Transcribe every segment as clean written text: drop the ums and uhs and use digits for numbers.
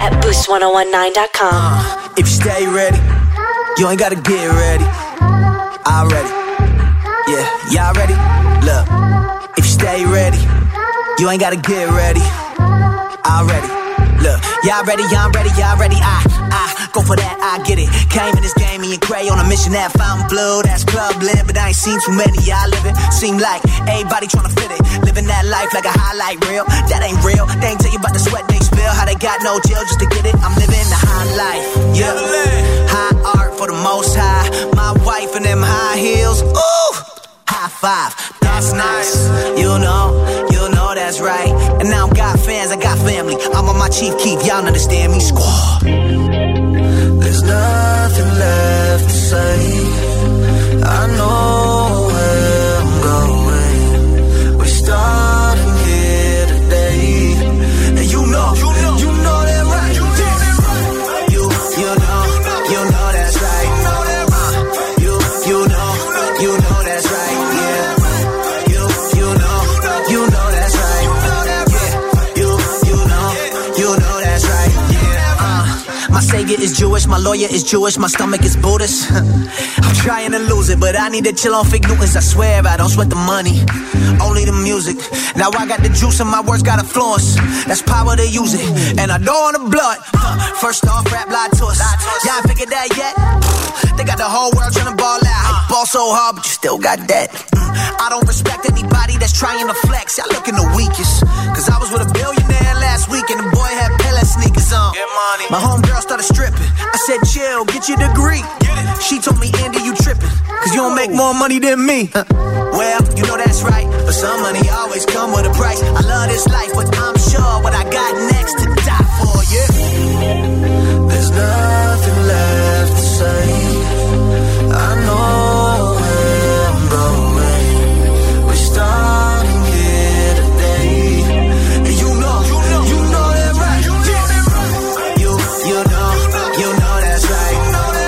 at boost1019.com. If you stay ready, you ain't gotta get ready. Already, yeah, y'all ready? Look, if you stay ready, you ain't gotta get ready. Already, look, y'all ready, I'm ready, y'all ready. I go for that, I get it. Came in this game, me and Gray on a mission that found blue. That's club lit, but I ain't seen too many. Y'all living, seem like everybody tryna fit it. Living that life like a highlight reel. That ain't real. They ain't tell you about the sweat they spill. How they got no jail just to get it. I'm living the high life. Yeah, high art for the most high. My wife in them high heels. Ooh, high five. That's nice. You know that's right. And now I got fans, I got family. I'm on my chief keep. Y'all understand me, squad. There's nothing left to say. I know where I'm going. We're starting here today. And you know that right. You know that's right. You know that's right. Yeah. You know that's right. Yeah. You know that's right. Yeah. My savior is Jewish, my lawyer is Jewish, my stomach is Buddhist. I'm trying to lose it, but I need to chill on fake Newtons. I swear I don't sweat the money, only the music. Now I got the juice and my words got influence. That's power to use it, and I know on the blood. First off, rap lied to us. Y'all ain't figured that yet? They got the whole world trying to ball out. Ball so hard, but you still got that. I don't respect anybody that's trying to flex. Y'all looking the weakest. Cause I was with a billionaire last week and the boy had Pele sneakers on. My homegirl started stripping. I said, chill, get your degree. She told me, Andy, you tripping. Cause you don't make more money than me. Well, you know that's right. But some money always come with a price. I love this life, but I'm sure what I got next to die for, yeah. There's nothing left to say. I know where I'm going. We're starting here today. And you know that right. You know that's right.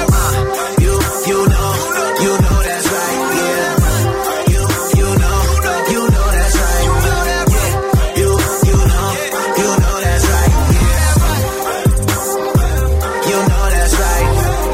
You know that's right. Yeah. You know that's right. Yeah. You know that's right. Yeah. You know that's right.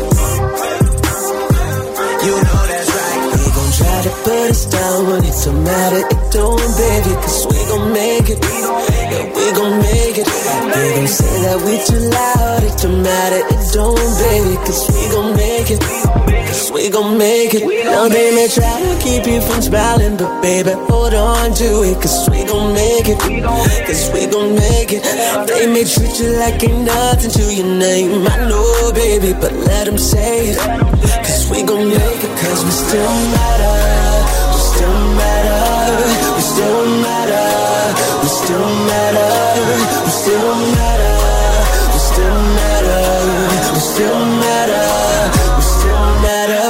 You know that's right. We gon' try to put us down, but it don't matter, it don't, baby. Cause we gon' make it. Yeah, we gon' make it. They gon' say that we too loud, it don't matter, it don't, baby. Cause we gon' make it. Cause we gon' make it. Now they may try to keep you from smiling, but baby, hold on to it. Cause we gon' make it. Cause we gon' make it. They may treat you like ain't nothing to your name, I know, baby, but let them say it. Cause we gon' make it. Cause we still matter. We still matter. We still matter. We still matter. We still matter. We still matter. We still matter. We still matter.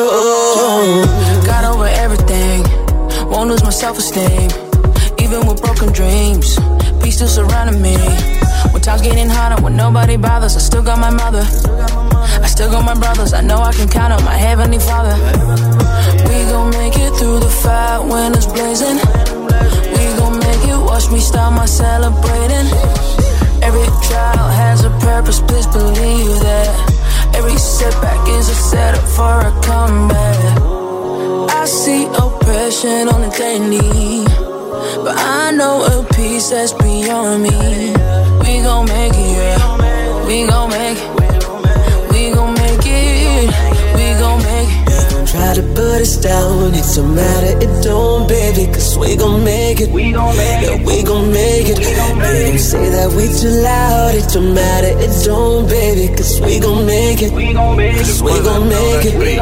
Oh. Got over everything. Won't lose my self-esteem. Even with broken dreams, peace still surrounding me. When times getting harder, when nobody bothers, I still got my mother. I still got my brothers. I know I can count on my heavenly Father. We gon' make it through the fight when it's blazing. We gon' make it. Watch me start my celebrating. Every trial has a purpose. Please believe that. Every setback is a setup for a comeback. I see oppression on the daily, but I know a peace that's beyond me. We gon' make it, yeah. We gon' make it. We gon' make it. We gon' make it. They gon' try to put us down, it don't matter, it don't, baby. Cause we gon' make it. We gon' make it. Yeah, we gon' make it. They gon' say that we too loud, it don't matter, it don't, baby. Cause we gon' make it. We gon' make it. Cause we gon' make it.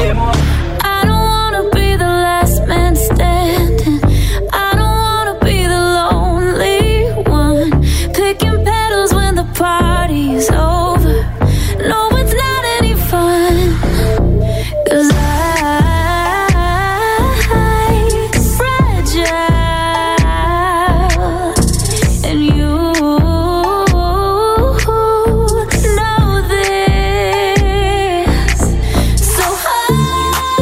I don't wanna be the last man standing. I don't wanna be the lonely one, picking petals when the party's over. No, it's not any fun. Cause I'm fragile, and you know this. So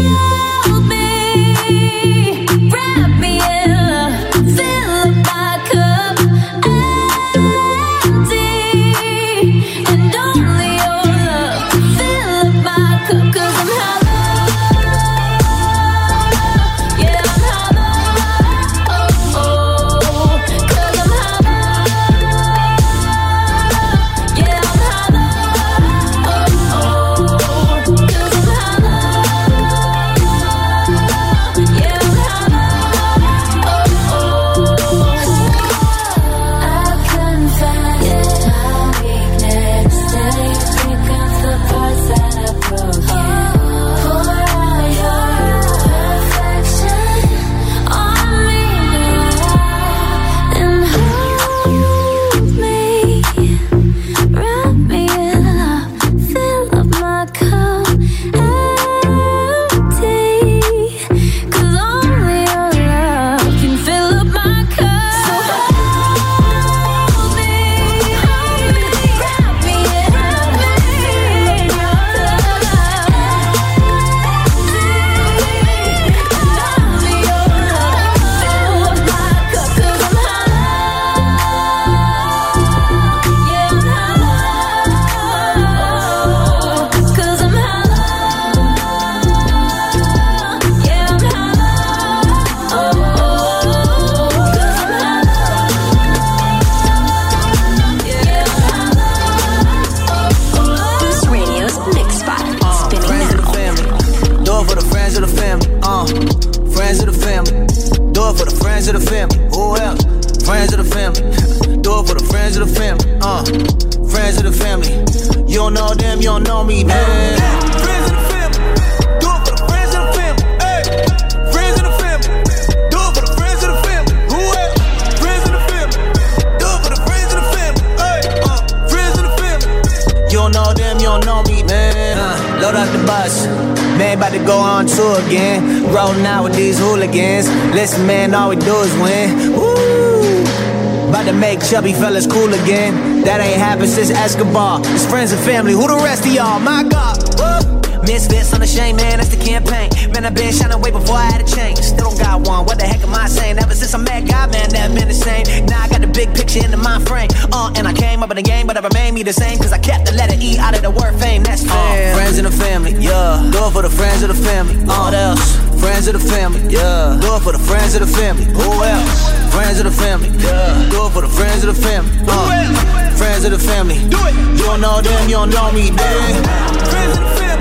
friends of the family. Friends of the family. You don't know them, you don't know me, man. Friends of the family. Do it for the friends of the family. Hey, friends of the family. Do it for the friends of the family. Who else? Friends of the family. Do it for the friends of the family. Hey, friends of the family. You don't know them, you don't know me, man. Load up the bus. Man, about to go on tour again. Rolling out with these hooligans. Listen, man, all we do is win. Woo! About to make chubby fellas cool again. That ain't happened since Escobar. It's friends and family. Who the rest of y'all? My God. Woo! Misfits on the shame, man, that's the campaign. Man, I've been shining way before I had a change. Still don't got one, what the heck am I saying? Ever since I met God, man, never been the same. Now I got the big picture in the mind frame. And I came up in the game, but I remain me the same. Cause I kept the letter E out of the word fame, that's fair. Friends in the family, yeah. Do it for the friends of the family. What else? Friends of the family, yeah. Do it for the friends of the family. Who else? Friends of the family, yeah. Do it for the friends of the family. Friends of the family. Do it. You don't know them, you don't know me, man. Friends of the family.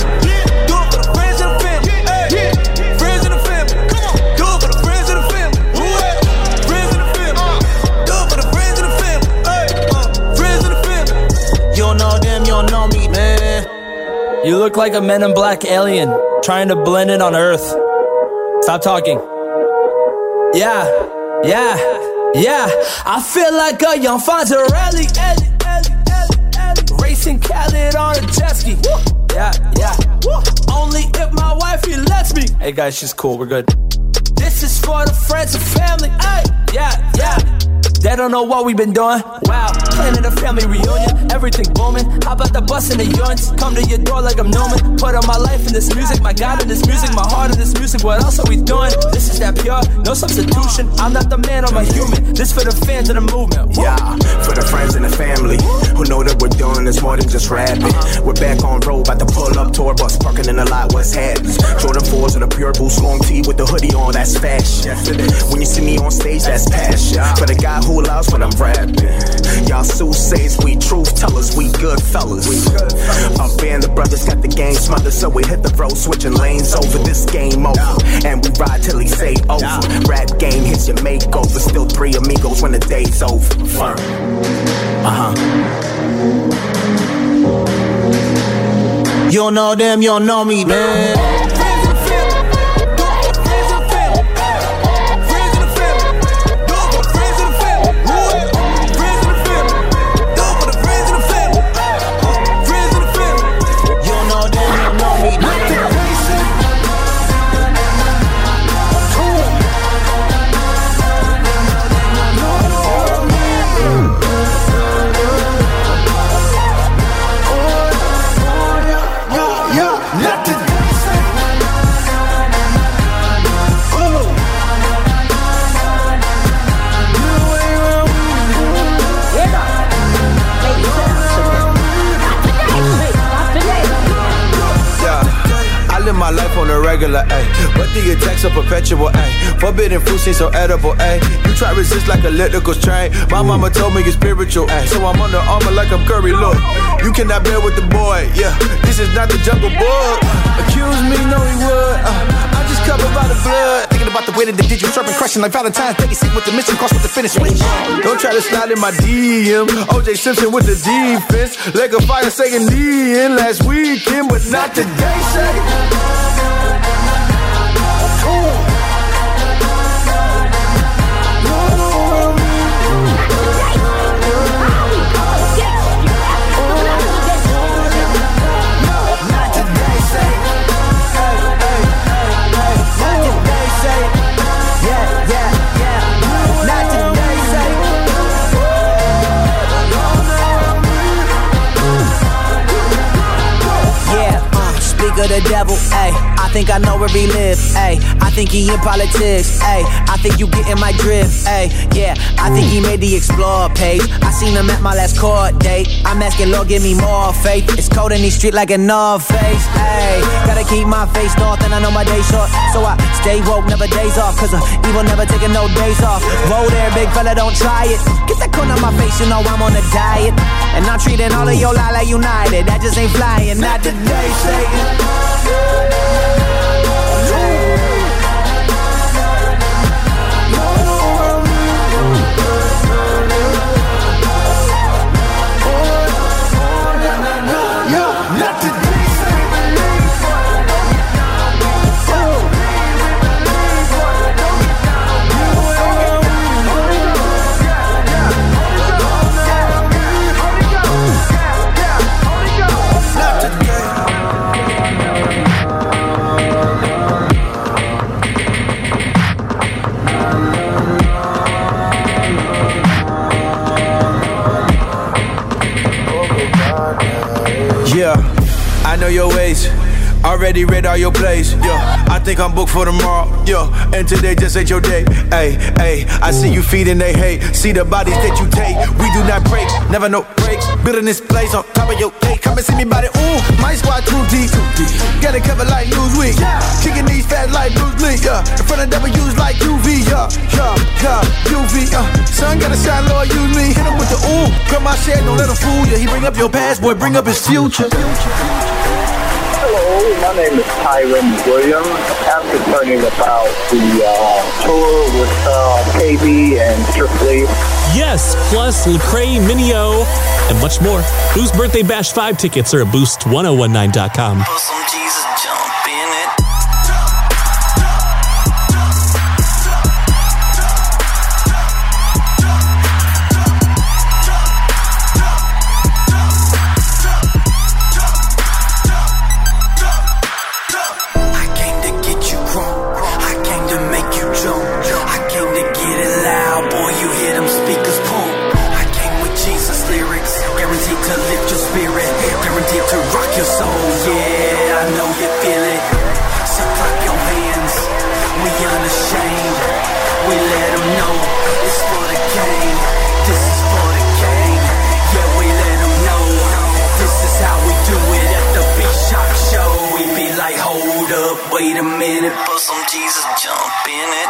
Know me, man. You look like a Men in Black alien trying to blend in on Earth. Stop talking. Yeah. I feel like a young Fonzarelli. Racing Khaled on a jet ski. Yeah. Only if my wifey lets me. Hey guys, she's cool. We're good. This is for the friends and family. Hey, yeah. They don't know what we've been doing. Wow, planning a family reunion, everything booming. How about the bus and the yoints? Come to your door like I'm Newman. Put on my life in this music, my God in this music, my heart in this music. What else are we doing? This is that pure, no substitution. I'm not the man, I'm a human. This for the fans of the movement. Woo. Yeah, for the friends and the family who know that we're doing this more than just rapping. We're back on road, about to pull up, tour bus parking in the lot. What's happening? Jordan 4s and a pure boost, long tee with the hoodie on. That's fashion. When you see me on stage, that's passion. For the guy who loves when I'm rapping. Y'all soothsayers, we truth tellers, we good fellas. Up band, the brothers got the game smothered, so we hit the road, switching lanes over. This game over, and we ride till he say over. Rap game hits your makeover. Still three amigos when the day's over. Fun. You don't know them, you don't know me, man. My life on a regular, ayy. But the attacks are perpetual, ayy. Forbidden fruit seems so edible, ayy. You try resist like a elliptical strain. My mama told me it's spiritual, ayy. So I'm under armor like I'm Curry, look. You cannot bear with the boy, yeah. This is not the jungle book. Accuse me, no he would. I'm just covered by the blood. Thinking about the way that the digital serpent crushing like Valentine's Day. Sick with the mission, cross with the finish switch. Don't try to slide in my DM. OJ Simpson with the defense. Leg of fire saying the end last weekend, but not today, say. Of the devil, ayy. I think I know where he live, ayy. I think he in politics, ayy. I think you getting my drift, ayy. Yeah, I think he made the Explore page. I seen him at my last court date. I'm asking Lord, give me more faith. It's cold in these streets like a North Face, ayy. Gotta keep my face north and I know my day short, so I stay woke, never days off. Cause evil never taking no days off. Whoa there, big fella, don't try it. Get that corn on my face, you know I'm on a diet. And I'm treating all of your lie like United. That just ain't flying, not today, Satan. Yeah, I know your ways. Already read all your plays, yeah. I think I'm booked for tomorrow, yeah. And today just ain't your day, ayy, ayy. I see you feeding they hate, see the bodies that you take. We do not break, never no breaks. Building this place on top of your cake. Come and see me body, ooh. My squad too deep, got it covered like Newsweek. Kicking these fat like Bruce Lee, yeah. In front of W's like UV, yeah, UV, Son gotta shine, Lord, use me. Hit him with the ooh. Cut my shit, don't let him fool you. He bring up your past, boy, bring up his future. Hello, my name is Tyron Williams. I'm concerning about the tour with KB and Strictly. Yes, plus Lecrae, Mineo, and much more. Boost Birthday Bash 5 tickets are at boost1019.com. Put some Jesus jump in it. Wait a minute, put some Jesus jump in it.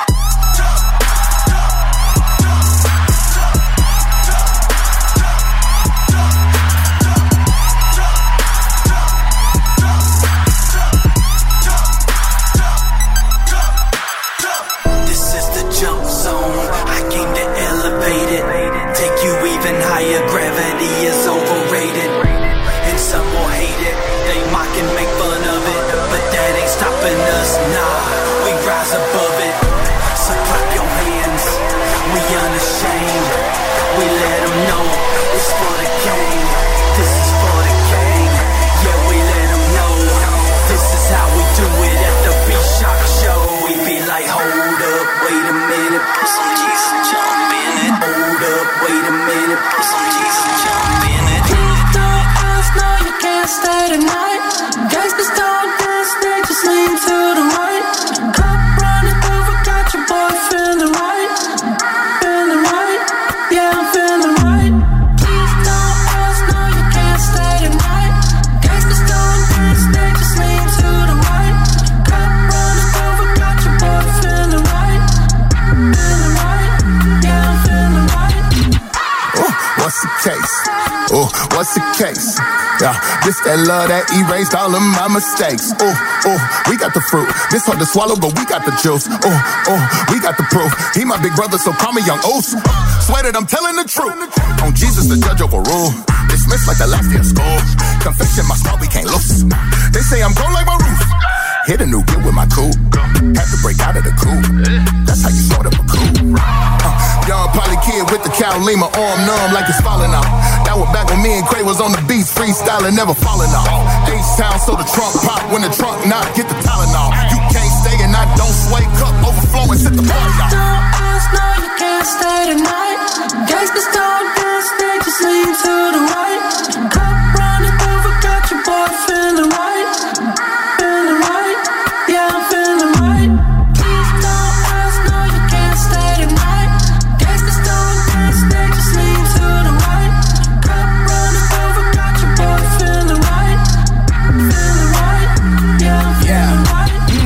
This is the jump zone. I came to elevate it. Take you even higher. Gravity is overrated. And some will hate it. They mock and make fun of it. But that ain't stopping us, nah. We rise above it. So clap your hands. We unashamed. We let them know it's for the game. This is for the game. Yeah, we let them know. This is how we do it at the B-Shock show. We be like, hold up, wait a minute, put some Jesus jump in it. Hold up, wait a minute, put some Jesus jump in it. Please don't ask, no, you can't stay tonight. Gangsters don't dance, they just lean to the right. Cup running over, got your boy feeling right. Feeling right, yeah, I'm feeling right. Please don't ask, no, you can't stay tonight. Gangsters don't dance, they just lean to the right. Cup running over, got your boy feeling right. Feeling right, yeah, I'm feeling right. What's the case? Oh, what's the case? Yeah, this that love that erased all of my mistakes. We got the fruit. This hard to swallow, but we got the juice. We got the proof. He my big brother, so call me Young Oos. Swear that I'm telling the truth. On Jesus, the judge overrule. Dismissed like the last day of school. Confession, my small, we can't lose. They say I'm grown like my roof. Hit a new get with my coupe. Had to break out of the coupe. That's how you start up a coupe. Young Polly kid with the Cal Lima, arm numb like it's falling out. That was back when me and Cray was on the beats, freestyling, never falling off. H-Town, so the trunk pop when the trunk knock, get the Tylenol. You can't stay and I don't sway, cup overflowing, sit the party off. Don't ask, no, you can't stay tonight. Gangsters don't dance, they just lean to the right. Cup running over, got your boy feeling right. Feeling right, yeah, I'm feeling right. Please don't ask, no, you can't stay tonight. Gangsters don't dance, they just lean to the right. Cup running over, got your boy feeling right. Feeling right, yeah, I'm feeling right.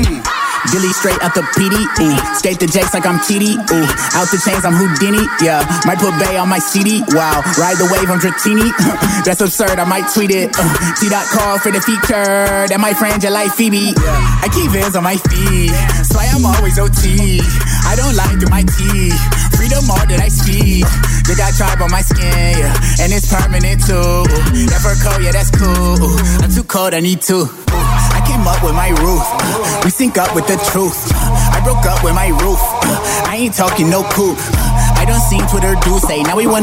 Billy straight out the PD, ooh. Skate the Jakes like I'm TD, ooh. Out the chains, I'm Houdini, yeah. Might put Bay on my CD, wow. Ride the wave, I'm Dratini. That's absurd, I might tweet it. T-Dot call for the feature. That my friend, you like Phoebe. I keep Vans on my feet, so I am always OT. I don't lie through my teeth. Freedom all that I speak. They got tribe on my skin, yeah. And it's permanent too. That fur coat, yeah, that's cool. I'm too cold, I need two. I came up with my roof. We sync up with the truth. I broke up with my roof. I ain't talking no coupe. I done seen Twitter do say, now we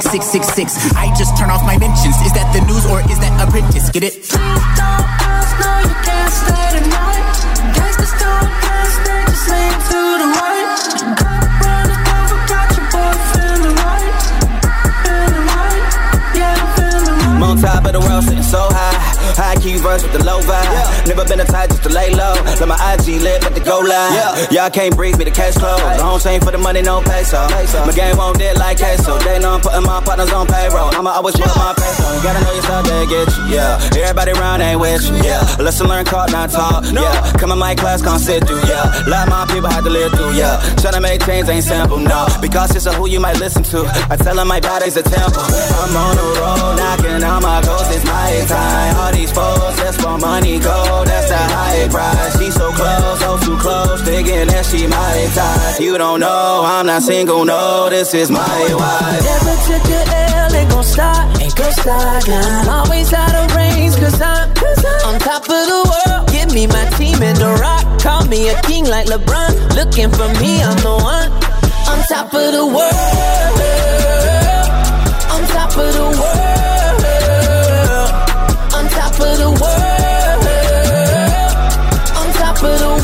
116666. I just turn off my mentions. Is that the news or is that Apprentice? Get it? Please don't ask, no, you can't stay tonight. Gangsters don't dance, they just lean to the right. Cup running over, got your boy feeling right. Feeling right, yeah, I'm feeling right. top of the world, sitting so high. High key verse with the low vibe. Never been a type just to lay low. Let my IG lit, but the go live. Y'all can't breathe me, the case closed. I don't sing for the money, no peso. My game won't dead like queso. They know I'm putting my partners on payroll. I'ma always put my peso. You gotta know yourself, they get you, yeah. Everybody around ain't with you, yeah. Lesson learned, caught, not taught, yeah. Come in my class, can't sit through, yeah. A lot of my people had to live through, yeah. Tryna make change ain't simple, no. Because it's a who you might listen to. I tell them my body's a temple. I'm on the road, knocking on my ghost, it's my time. All these foes, just for money go, that's the high price. She so close, oh too close, thinking that she my type. You don't know, I'm not single, no, this is my wife. Never took a L, ain't gon' stop, I'm always out of range, cause I'm on top of the world. Give me my team in the rock, call me a king like LeBron. Looking for me, I'm the one. On top of the world, on top of the world, on top of the world, on top of the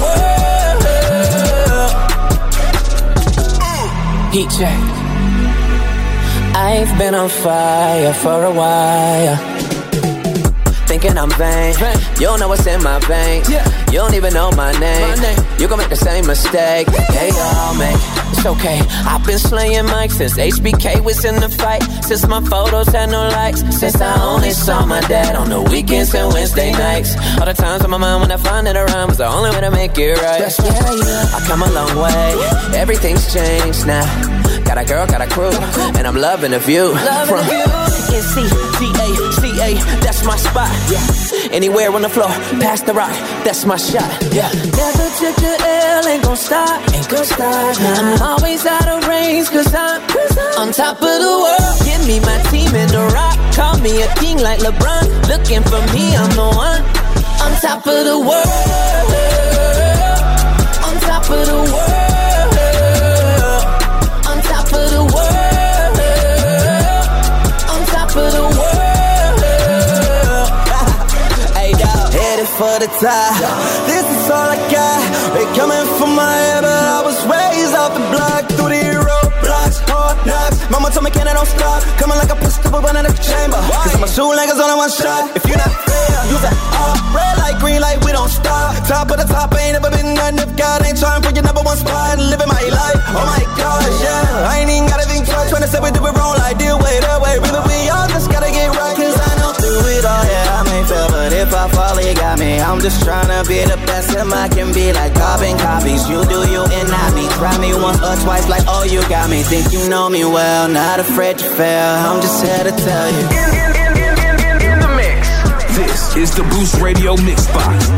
world. Heat check. I've been on fire for a while, thinking I'm vain. You don't know what's in my veins. You don't even know my name. You gon' make the same mistake. They all make. It's okay. I've been slaying mics since HBK was in the fight. Since my photos had no likes. Since I only saw my dad on the weekends and Wednesday nights. All the times on my mind when I find that a rhyme was the only way to make it right. I come a long way. Everything's changed now. Got a girl, got a crew, and I'm loving the view. From NCGA, that's my spot. Yeah. Anywhere on the floor, past the rock, that's my shot. Yeah. Never took a L, ain't gon' stop. I'm always out of range, cause I'm on top of the world. Give me my team in the rock, call me a king like LeBron. Looking for me, I'm the one. On top of the world, on top of the world. Top of the world, on top of the world. Hey dog, headed for the top. This is all I got. They coming for my head, but I was raised off the block through the roadblocks, hard knocks. Mama told me can I don't stop. Coming like a pistol, but in the chamber. Cause my shoe leggers only one shot. If you're not fair, use that red light, green light, we don't stop. Top of the top, ain't never been nothing. If God ain't trying for your number one spot, living my life. Oh my gosh, yeah. I ain't even gotta think twice. Trying to say we do it wrong, like deal way that way. Really, we all just gotta get right. Cause I know through it all, yeah, I may fail. But if I fall, it got me. I'm just trying to be the best that I can be. Like carbon copies, you do you and not me. Try me once or twice, like oh you got me. Think you know me well, not afraid to fail. I'm just here to tell you. In the mix. This is the Boost Radio Mix Box.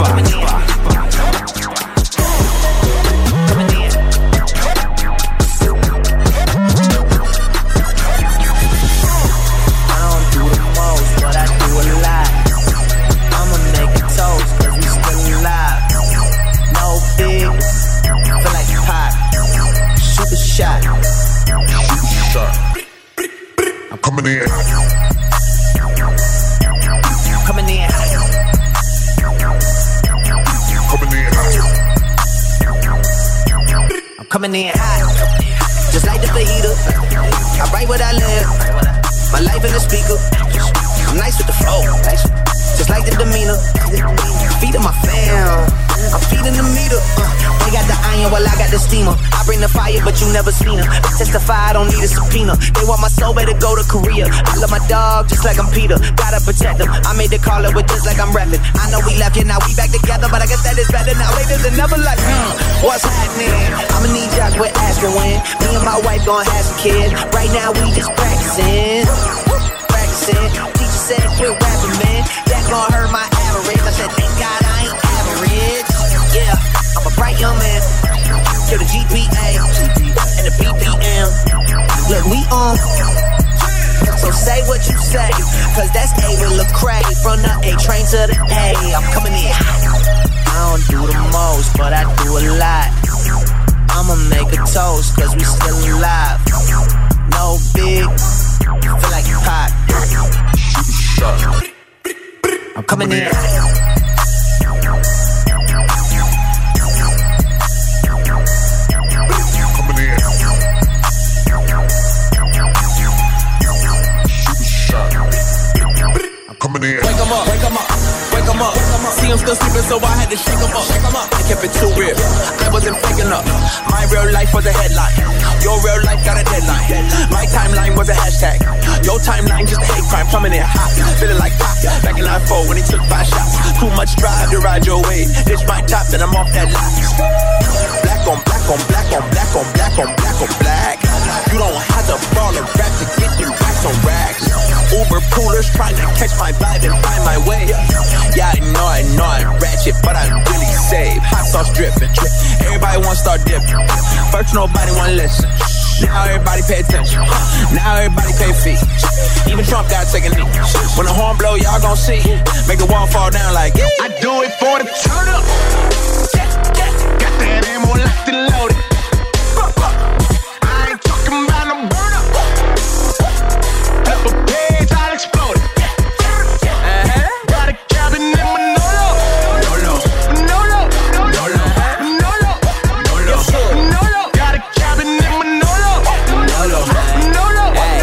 Coming in. Coming in. Coming in. I'm coming in hot. Just like the fajita. I write what I live. My life in the speaker. I'm nice with the flow. Just like the demeanor. Feeding my fam. I'm feeding the meter. They got the iron while I got the steamer. I bring the fire, but you never seen her. They testify, I don't need a subpoena. They want my soul, better go to Korea. I love my dog just like I'm Peter. Gotta protect them. I made the caller with this like I'm rapping. I know we left, yeah, now we back together, but I guess that is better now. Later than never, like, what's happening? I'ma need y'all quit asking when. Me and my wife gon' have some kids. Right now we just practicing. Teacher said quit rapping, man. That gon' hurt my average. I said, thank God I ain't average. Yeah, I'm a bright young man. Kill the GPA and the BPM. Look, we on. So say what you say, cause that's A with Lecrae. From the A train to the A, I'm coming in. I don't do the most, but I do a lot. I'ma make a toast, cause we still alive. No big, feel like pop. I'm coming in. coming in. Wake 'em up, wake 'em up, wake 'em up. See him still sleeping, so I had to shake 'em up. I kept it too real, I wasn't faking up. My real life was a headline, your real life got a deadline. My timeline was a hashtag, your timeline just a hate crime. Coming in hot, feeling like pop. Back in 9-4 when he took 5 shots. Too much drive to ride your way. This my top, then I'm off that lot. Black on black on black on black on black on black on black. You don't have to fall a rap to get your racks on racks. Uber coolers trying to catch my vibe and find my way. Yeah, I know I'm ratchet, but I really save. Hot sauce dripping. Everybody wanna start dipping. First nobody wanna listen. Now everybody pay attention. Now everybody pay fees. Even Trump got taking knee. When the horn blow, y'all gon' see. Make the wall fall down like I do it for the turn up. Got that ammo locked and loaded. I ain't talking about no burn up. Flip a page, I'll explode it. Got a cabin in Manolo. Manolo. Manolo. Manolo. Manolo. Manolo. Got a cabin in Manolo. Manolo. Manolo.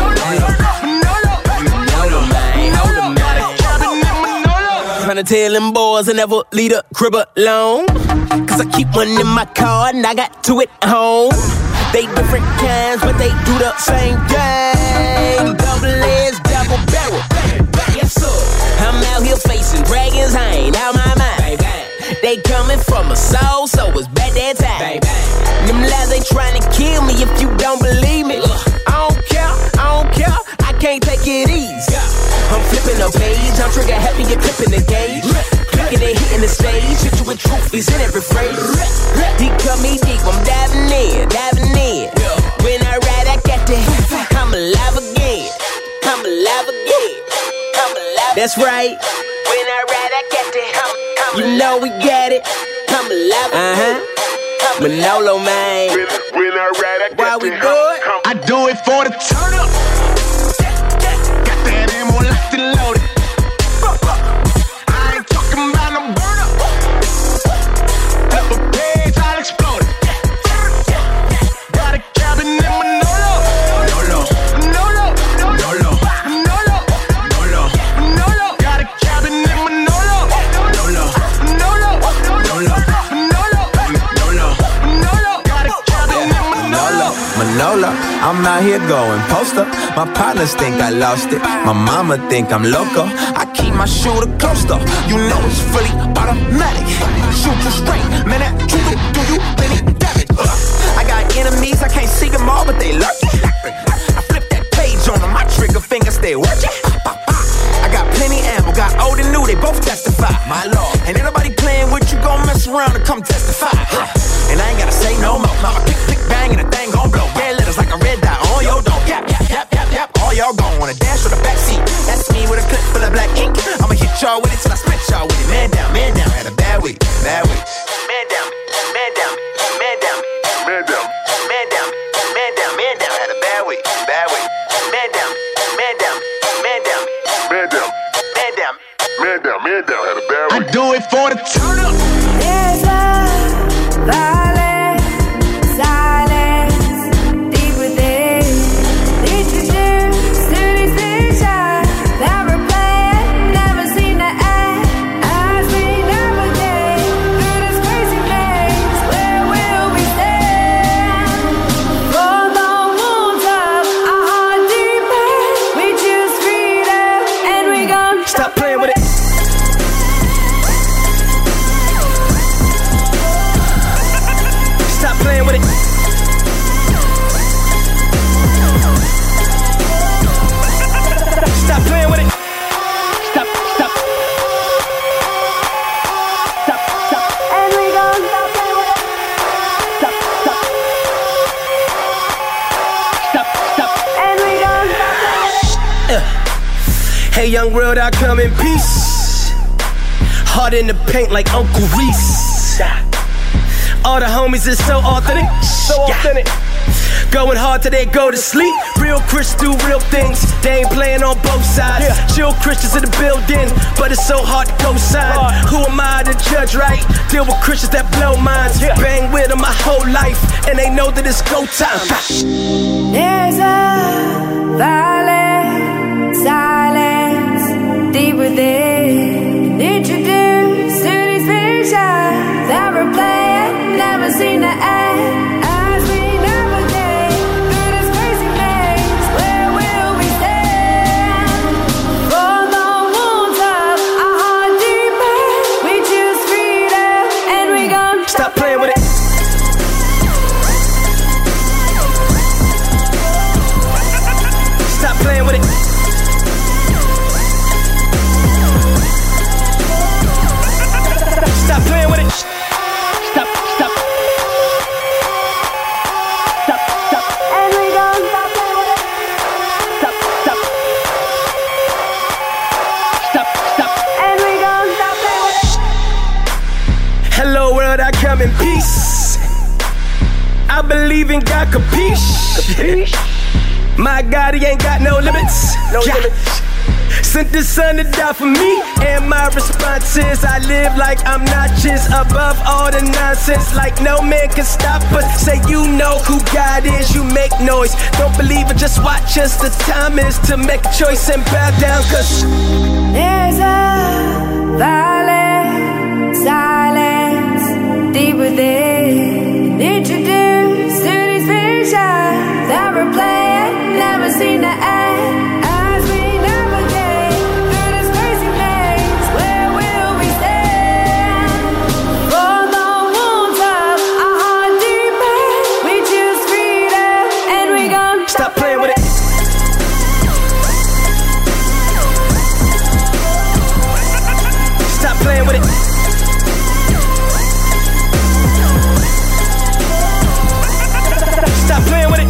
Manolo. Manolo. Got a cabin in Manolo. Tryna tell them boys I never leave a crib alone. Cause I keep one in my car and I got 2 at home. They different kinds, but they do the same thing. Double edged, double barrel. Yes, sir. I'm out here facing dragons, I ain't out my mind. They coming from a soul, so it's bad that time. Them lies, they trying to kill me if you don't believe me. I don't care, I can't take it easy. I'm flipping a page, I'm trigger happy, you're clipping the gauge. Clicking and hitting the stage, hit you with trophies in every phrase. He cut me deep, I'm diving in. When I ride, I got to, I'm alive again. That's right. When I ride, I got to, you know we got it. I'm alive again. Manolo, man. When I ride, I got Why we do it? I do it for the turn up. Got that ammo locked and loaded. I ain't talking about no burn up. Flip a page, I'll explode it. Got a cabin in Manolo. Manolo. Manolo. Manolo. Manolo. Manolo. Manolo. Got a cabin in Manolo. Manolo. Manolo. Manolo. Manolo. Manolo. Manolo. Got a cabin in Manolo. Manolo, I'm out here going poster. My partners think I lost it. My mama think I'm loco. I keep my shooter closer. You know it's fully automatic. Shoot you straight, man, that trigger do you any damage. I got enemies, I can't see them all, but they lurking. I flip that page on them, my trigger finger stay working. I got plenty ammo, got old and new, they both testify. My lord, ain't anybody playing with you, gon' mess around and come testify. And I ain't gotta say no more. Mama pick, bang, and the thing gon' blow. Red letters like a red dot on your dome. Yap, yap, yap, yap, yap. All y'all gon' wanna dash with the backseat. That's me with a clip full of black ink. I'ma hit y'all with it till I split y'all with it. Man down, had a bad week, bad week. Man down, man down, man down, man down, man down, man down, man down, had a bad week, bad week. Man down, man down, man down, man down, man down, man down, man down, had a bad week. I do it for the turn up. There's a silence deep within. Introduced to these visions that replay, never seem to end. As we navigate through this crazy maze, where will we stand? For the wounds of our heart deep pain, we choose freedom and we gon' Stop playing with it. Stop playing with it. Stop playing with it. Stop. and we gon' stop playing with it. Stop. And we gon' stop. Hey, young world, I come in peace. Hard in the paint like Uncle Reese. All the homies is so authentic. Going hard till they go to sleep. Real Christians do real things. They ain't playing on both sides. Chill Christians in the building, but it's so hard to co-sign. Who am I to judge, right? Deal with Christians that blow minds. Bang with them my whole life, and they know that it's go time. There's a violent silence deep within. within. Introduced to these visions that replay it, never seen the end. As we navigate through this crazy maze, where will we stand? For the wounds of our heart deepen, we choose freedom, and we gon' Stop playing with it. Stop playing with it. Stop playing with it. Stop. and we gon' stop playing with it. Stop. And we gon' stop playing with it. Hello world, I come in peace. I believe in God, capiche? My God, he ain't got no limits. Sent the son to die for me, and my response is I live like I'm notches above all the nonsense. Like no man can stop us. Say you know who God is, you make noise. Don't believe it, just watch us. The time is to make a choice and bow down, cause There's a violent silence deep within. Introduced to these visions that replay it, never seen the end. As we navigate through this crazy maze, where will we stand? For the wounds of our heart deepen, we choose freedom, and we gon' stop playing with it. Stop playing with it. Stop playing with it.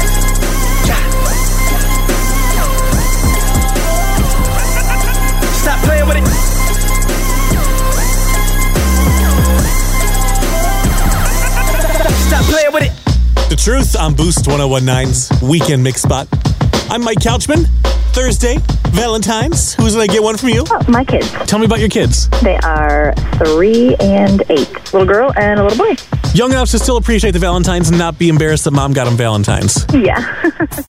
Stop playing with it. Stop playing with it. The Truth on Boost 1019's Weekend Mix Spot. I'm Mike Couchman. Thursday, Valentine's. Who's going to get one from you? Oh, my kids. Tell me about your kids. They are 3 and 8. Little girl and a little boy. Young enough to still appreciate the Valentine's and not be embarrassed that mom got them Valentine's. Yeah.